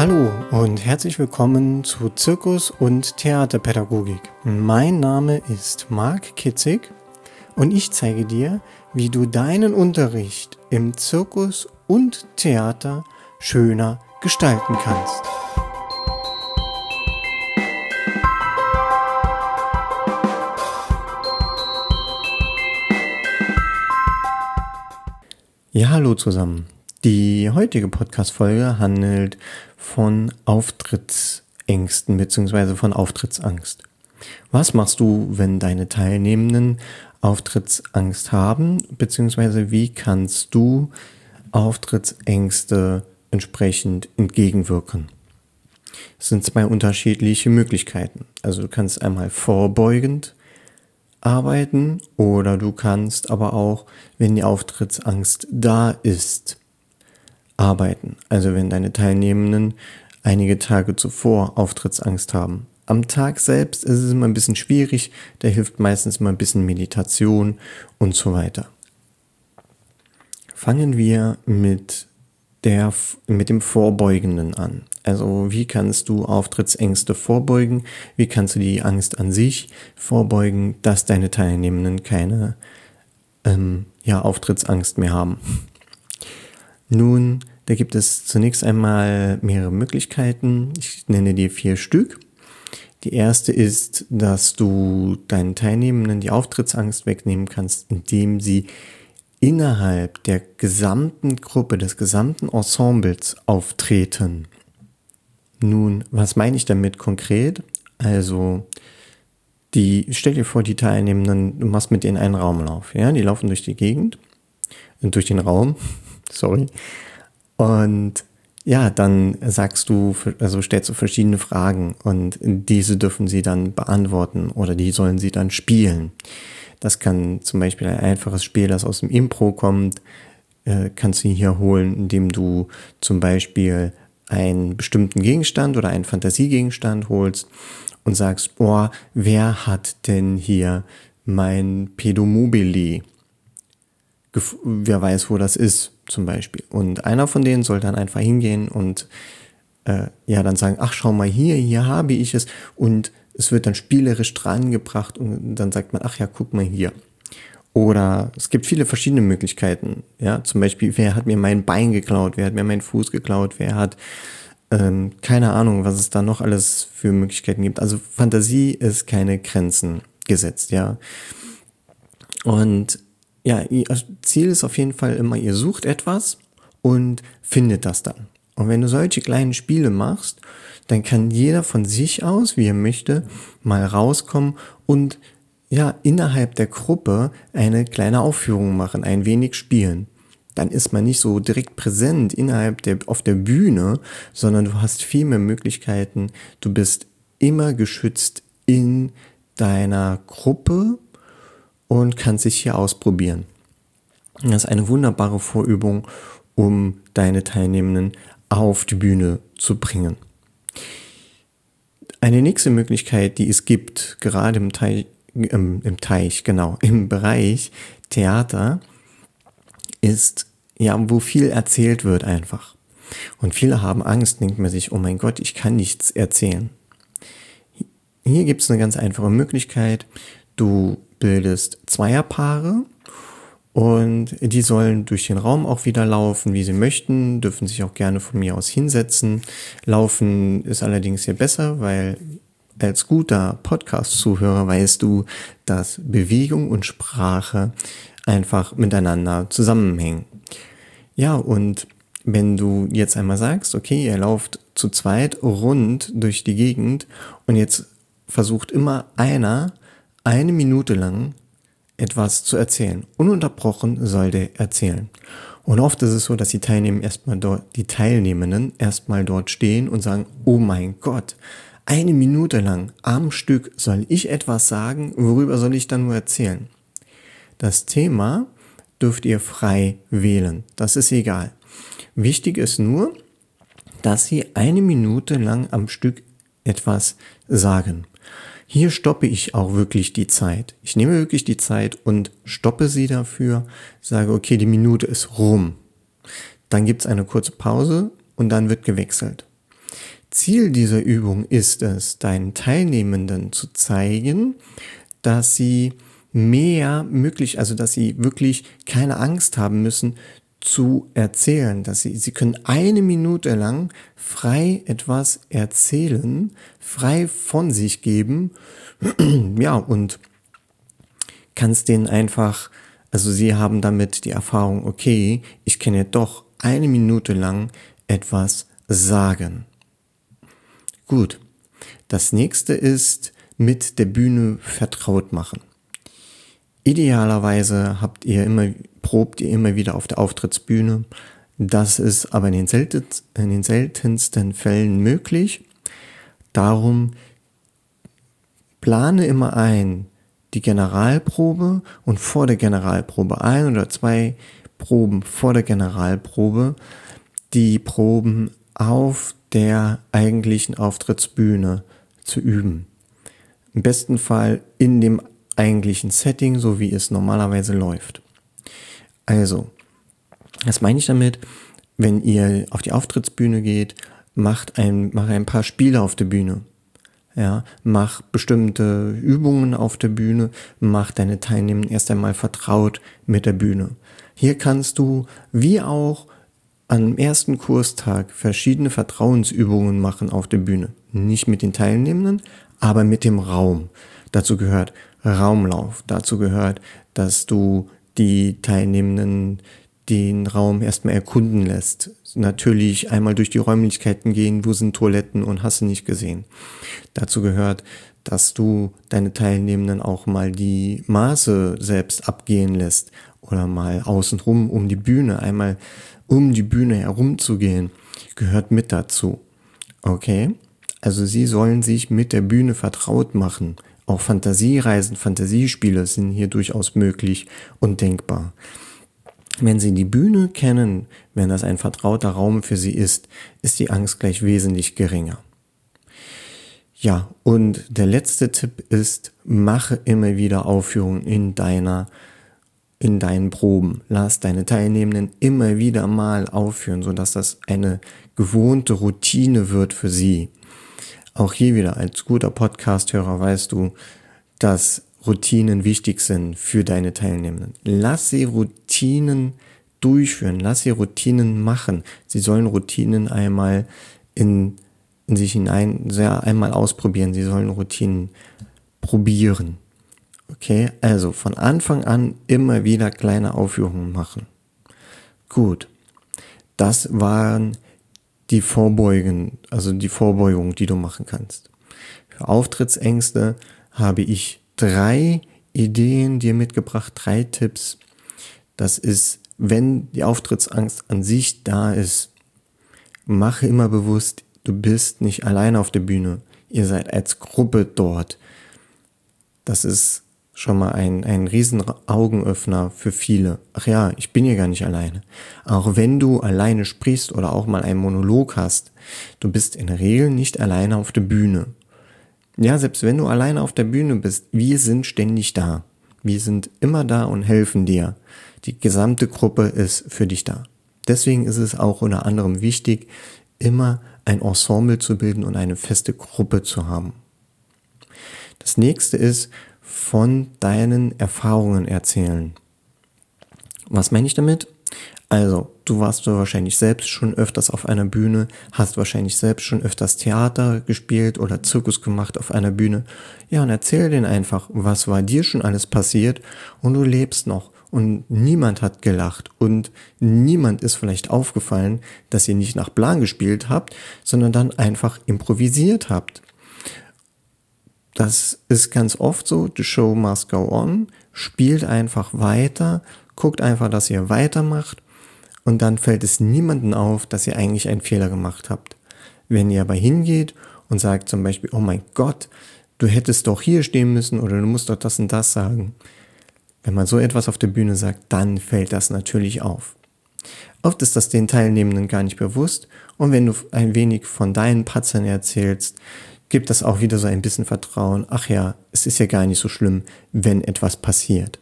Hallo und herzlich willkommen zu Zirkus- und Theaterpädagogik. Mein Name ist Marc Kitzig und ich zeige dir, wie du deinen Unterricht im Zirkus und Theater schöner gestalten kannst. Ja, hallo zusammen. Die heutige Podcast-Folge handelt von Auftrittsängsten bzw. von Auftrittsangst. Was machst du, wenn deine Teilnehmenden Auftrittsangst haben, beziehungsweise wie kannst du Auftrittsängste entsprechend entgegenwirken? Es sind zwei unterschiedliche Möglichkeiten. Also du kannst einmal vorbeugend arbeiten oder du kannst aber auch, wenn die Auftrittsangst da ist, arbeiten. Also wenn deine Teilnehmenden einige Tage zuvor Auftrittsangst haben. Am Tag selbst ist es immer ein bisschen schwierig, da hilft meistens mal ein bisschen Meditation und so weiter. Fangen wir mit dem Vorbeugenden an. Also wie kannst du Auftrittsängste vorbeugen? Wie kannst du die Angst an sich vorbeugen, dass deine Teilnehmenden keine Auftrittsangst mehr haben? Nun, da gibt es zunächst einmal mehrere Möglichkeiten. Ich nenne dir 4 Stück. Die erste ist, dass du deinen Teilnehmenden die Auftrittsangst wegnehmen kannst, indem sie innerhalb der gesamten Gruppe, des gesamten Ensembles auftreten. Nun, was meine ich damit konkret? Also, stell dir vor, die Teilnehmenden, du machst mit denen einen Raumlauf, ja? Die laufen durch die Gegend, durch den Raum, sorry. Und ja, dann stellst du verschiedene Fragen und diese dürfen sie dann beantworten oder die sollen sie dann spielen. Das kann zum Beispiel ein einfaches Spiel, das aus dem Impro kommt, kannst du hier holen, indem du zum Beispiel einen bestimmten Gegenstand oder einen Fantasiegegenstand holst und sagst, wer hat denn hier mein Pädomobile? Wer weiß, wo das ist, zum Beispiel. Und einer von denen soll dann einfach hingehen und dann sagen, ach, schau mal hier habe ich es. Und es wird dann spielerisch dran gebracht und dann sagt man, ach ja, guck mal hier. Oder es gibt viele verschiedene Möglichkeiten. Ja, zum Beispiel, wer hat mir mein Bein geklaut, wer hat mir meinen Fuß geklaut, wer hat keine Ahnung, was es da noch alles für Möglichkeiten gibt. Also Fantasie ist keine Grenzen gesetzt, ja. Und ja, ihr Ziel ist auf jeden Fall immer, ihr sucht etwas und findet das dann. Und wenn du solche kleinen Spiele machst, dann kann jeder von sich aus, wie er möchte, mal rauskommen und ja, innerhalb der Gruppe eine kleine Aufführung machen, ein wenig spielen. Dann ist man nicht so direkt präsent auf der Bühne, sondern du hast viel mehr Möglichkeiten. Du bist immer geschützt in deiner Gruppe und kannst dich hier ausprobieren. Das ist eine wunderbare Vorübung, um deine Teilnehmenden auf die Bühne zu bringen. Eine nächste Möglichkeit, die es gibt, gerade im Bereich Theater, ist, ja, wo viel erzählt wird einfach. Und viele haben Angst, denkt man sich, oh mein Gott, ich kann nichts erzählen. Hier gibt es eine ganz einfache Möglichkeit. Du bildest Zweierpaare und die sollen durch den Raum auch wieder laufen, wie sie möchten, dürfen sich auch gerne von mir aus hinsetzen. Laufen ist allerdings hier besser, weil als guter Podcast-Zuhörer weißt du, dass Bewegung und Sprache einfach miteinander zusammenhängen. Ja, und wenn du jetzt einmal sagst, okay, ihr lauft zu zweit rund durch die Gegend und jetzt versucht immer einer 1 Minute lang etwas zu erzählen. Ununterbrochen soll der erzählen. Und oft ist es so, dass die Teilnehmenden erstmal dort stehen und sagen, oh mein Gott, 1 Minute lang am Stück soll ich etwas sagen, worüber soll ich dann nur erzählen? Das Thema dürft ihr frei wählen, das ist egal. Wichtig ist nur, dass sie 1 Minute lang am Stück etwas sagen. Hier stoppe ich auch wirklich die Zeit. Ich nehme wirklich die Zeit und stoppe sie dafür, sage, okay, die Minute ist rum. Dann gibt es eine kurze Pause und dann wird gewechselt. Ziel dieser Übung ist es, deinen Teilnehmenden zu zeigen, dass sie dass sie wirklich keine Angst haben müssen zu erzählen, dass sie können 1 Minute lang frei etwas erzählen, frei von sich geben, ja, und kannst denen einfach, also sie haben damit die Erfahrung, okay, ich kann ja doch 1 Minute lang etwas sagen. Gut, das nächste ist mit der Bühne vertraut machen. Idealerweise probt ihr immer wieder auf der Auftrittsbühne. Das ist aber in den seltensten Fällen möglich. Darum plane immer ein die Generalprobe und vor der Generalprobe 1 oder 2 Proben vor der Generalprobe die Proben auf der eigentlichen Auftrittsbühne zu üben. Im besten Fall in dem eigentlichen Setting, so wie es normalerweise läuft. Also, was meine ich damit? Wenn ihr auf die Auftrittsbühne geht, mach ein paar Spiele auf der Bühne. Ja, mach bestimmte Übungen auf der Bühne, mach deine Teilnehmer erst einmal vertraut mit der Bühne. Hier kannst du, wie auch am ersten Kurstag, verschiedene Vertrauensübungen machen auf der Bühne. Nicht mit den Teilnehmenden, aber mit dem Raum. Dazu gehört Raumlauf. Dazu gehört, dass du die Teilnehmenden den Raum erstmal erkunden lässt. Natürlich einmal durch die Räumlichkeiten gehen, wo sind Toiletten und hast du nicht gesehen. Dazu gehört, dass du deine Teilnehmenden auch mal die Maße selbst abgehen lässt oder mal außenrum um die Bühne, einmal um die Bühne herumzugehen, gehört mit dazu. Okay? Also sie sollen sich mit der Bühne vertraut machen. Auch Fantasiereisen, Fantasiespiele sind hier durchaus möglich und denkbar. Wenn sie die Bühne kennen, wenn das ein vertrauter Raum für sie ist die Angst gleich wesentlich geringer. Ja, und der letzte Tipp ist, mache immer wieder Aufführungen in deinen Proben. Lass deine Teilnehmenden immer wieder mal aufführen, sodass das eine gewohnte Routine wird für sie. Auch hier wieder als guter Podcast-Hörer weißt du, dass Routinen wichtig sind für deine Teilnehmenden. Lass sie Routinen durchführen, lass sie Routinen machen. Sie sollen Routinen einmal in sich einmal ausprobieren. Sie sollen Routinen probieren. Okay, also von Anfang an immer wieder kleine Aufführungen machen. Gut, das waren die Vorbeugung, die du machen kannst. Für Auftrittsängste habe ich 3 Ideen dir mitgebracht, 3 Tipps. Das ist, wenn die Auftrittsangst an sich da ist, mache immer bewusst, du bist nicht alleine auf der Bühne. Ihr seid als Gruppe dort. Das ist schon mal ein riesen Augenöffner für viele. Ach ja, ich bin hier gar nicht alleine. Auch wenn du alleine sprichst oder auch mal einen Monolog hast, du bist in der Regel nicht alleine auf der Bühne. Ja, selbst wenn du alleine auf der Bühne bist, wir sind ständig da. Wir sind immer da und helfen dir. Die gesamte Gruppe ist für dich da. Deswegen ist es auch unter anderem wichtig, immer ein Ensemble zu bilden und eine feste Gruppe zu haben. Das nächste ist, von deinen Erfahrungen erzählen. Was meine ich damit? Also, du warst wahrscheinlich selbst schon öfters auf einer Bühne, hast wahrscheinlich selbst schon öfters Theater gespielt oder Zirkus gemacht auf einer Bühne. Ja, und erzähl denen einfach, was war dir schon alles passiert und du lebst noch und niemand hat gelacht und niemand ist vielleicht aufgefallen, dass ihr nicht nach Plan gespielt habt, sondern dann einfach improvisiert habt. Das ist ganz oft so, the show must go on, spielt einfach weiter, guckt einfach, dass ihr weitermacht und dann fällt es niemandem auf, dass ihr eigentlich einen Fehler gemacht habt. Wenn ihr aber hingeht und sagt zum Beispiel, oh mein Gott, du hättest doch hier stehen müssen oder du musst doch das und das sagen. Wenn man so etwas auf der Bühne sagt, dann fällt das natürlich auf. Oft ist das den Teilnehmenden gar nicht bewusst und wenn du ein wenig von deinen Patzern erzählst, gibt das auch wieder so ein bisschen Vertrauen. Ach ja, es ist ja gar nicht so schlimm, wenn etwas passiert.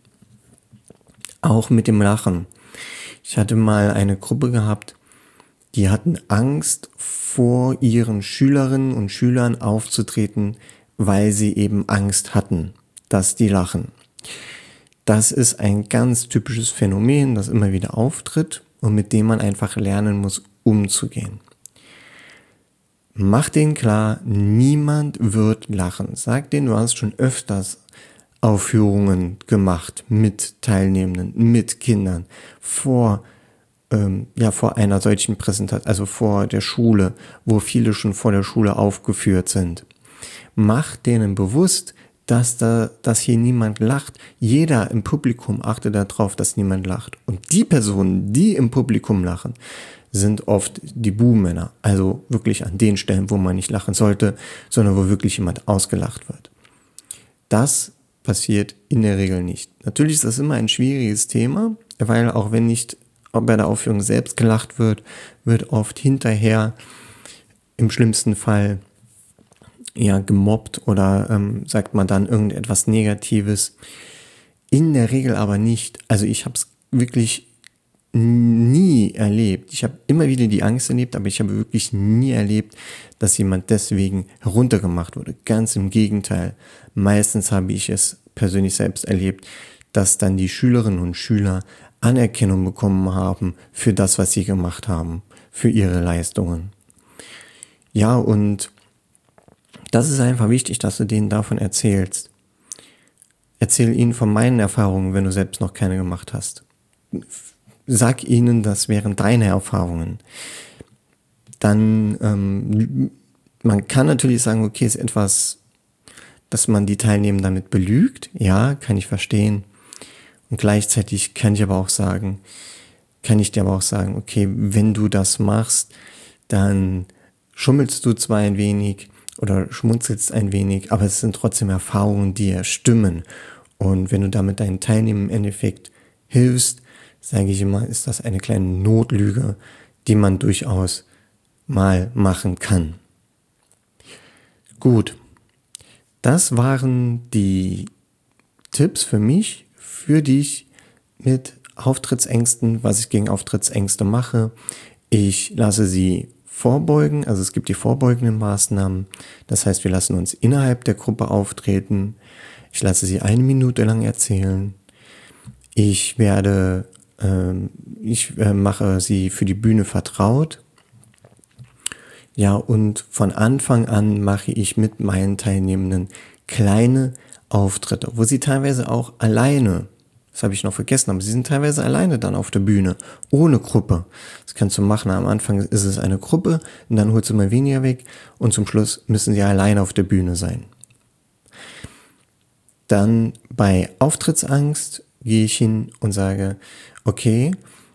Auch mit dem Lachen. Ich hatte mal eine Gruppe gehabt, Die hatten Angst, vor ihren Schülerinnen und Schülern aufzutreten, weil sie eben Angst hatten, dass die lachen. Das ist ein ganz typisches Phänomen, das immer wieder auftritt und mit dem man einfach lernen muss, umzugehen. Mach denen klar, niemand wird lachen. Sag denen, du hast schon öfters Aufführungen gemacht mit Teilnehmenden, mit Kindern, vor einer solchen Präsentation, also vor der Schule, wo viele schon vor der Schule aufgeführt sind. Mach denen bewusst, dass hier niemand lacht. Jeder im Publikum achtet darauf, dass niemand lacht. Und die Personen, die im Publikum lachen, sind oft die Buhmänner. Also wirklich an den Stellen, wo man nicht lachen sollte, sondern wo wirklich jemand ausgelacht wird. Das passiert in der Regel nicht. Natürlich ist das immer ein schwieriges Thema, weil auch wenn nicht bei der Aufführung selbst gelacht wird, wird oft hinterher im schlimmsten Fall gemobbt oder sagt man dann irgendetwas Negatives. In der Regel aber nicht. Also ich habe es wirklich nie erlebt. Ich habe immer wieder die Angst erlebt, aber ich habe wirklich nie erlebt, dass jemand deswegen heruntergemacht wurde. Ganz im Gegenteil. Meistens habe ich es persönlich selbst erlebt, dass dann die Schülerinnen und Schüler Anerkennung bekommen haben für das, was sie gemacht haben, für ihre Leistungen. Ja, und das ist einfach wichtig, dass du denen davon erzählst. Erzähl ihnen von meinen Erfahrungen, wenn du selbst noch keine gemacht hast. Sag ihnen, das wären deine Erfahrungen. Dann, man kann natürlich sagen, okay, ist etwas, dass man die Teilnehmer damit belügt. Ja, kann ich verstehen. Und gleichzeitig kann ich dir aber auch sagen, okay, wenn du das machst, dann schummelst du zwar ein wenig oder schmunzelst ein wenig, aber es sind trotzdem Erfahrungen, die ja stimmen. Und wenn du damit deinen Teilnehmern im Endeffekt hilfst, sage ich immer, ist das eine kleine Notlüge, die man durchaus mal machen kann. Gut, das waren die Tipps für mich, für dich mit Auftrittsängsten, was ich gegen Auftrittsängste mache. Ich lasse sie vorbeugen, also es gibt die vorbeugenden Maßnahmen. Das heißt, wir lassen uns innerhalb der Gruppe auftreten. Ich lasse sie 1 Minute lang erzählen. Ich mache sie für die Bühne vertraut. Ja, und von Anfang an mache ich mit meinen Teilnehmenden kleine Auftritte, wo sie teilweise auch alleine, das habe ich noch vergessen, aber sie sind teilweise alleine dann auf der Bühne, ohne Gruppe. Das kannst du machen. Am Anfang ist es eine Gruppe und dann holst du mal weniger weg und zum Schluss müssen sie alleine auf der Bühne sein. Dann bei Auftrittsangst gehe ich hin und sage, okay,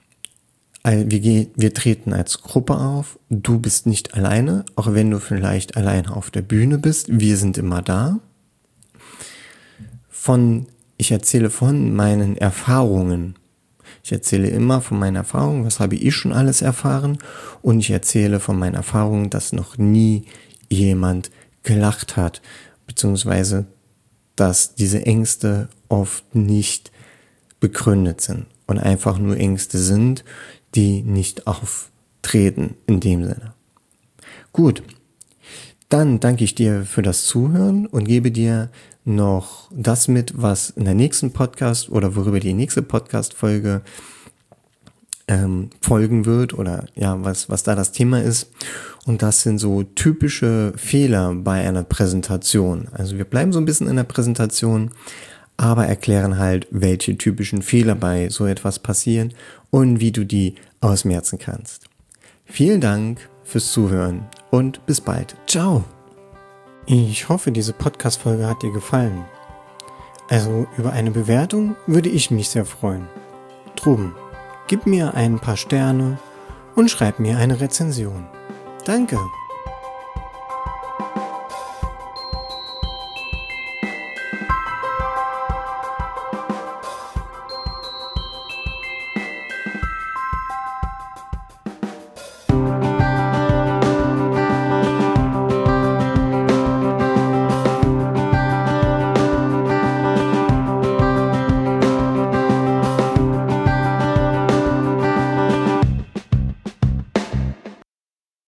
wir treten als Gruppe auf, du bist nicht alleine, auch wenn du vielleicht alleine auf der Bühne bist, wir sind immer da. Ich erzähle von meinen Erfahrungen. Ich erzähle immer von meinen Erfahrungen, was habe ich schon alles erfahren, und ich erzähle von meinen Erfahrungen, dass noch nie jemand gelacht hat, beziehungsweise dass diese Ängste oft nicht begründet sind und einfach nur Ängste sind, die nicht auftreten in dem Sinne. Gut, dann danke ich dir für das Zuhören und gebe dir noch das mit, was in der nächsten Podcast oder worüber die nächste Podcast-Folge folgen wird oder ja, was da das Thema ist. Und das sind so typische Fehler bei einer Präsentation. Also wir bleiben so ein bisschen in der Präsentation, aber erklären halt, welche typischen Fehler bei so etwas passieren und wie du die ausmerzen kannst. Vielen Dank fürs Zuhören und bis bald. Ciao! Ich hoffe, diese Podcast-Folge hat dir gefallen. Also über eine Bewertung würde ich mich sehr freuen. Drum, gib mir ein paar Sterne und schreib mir eine Rezension. Danke!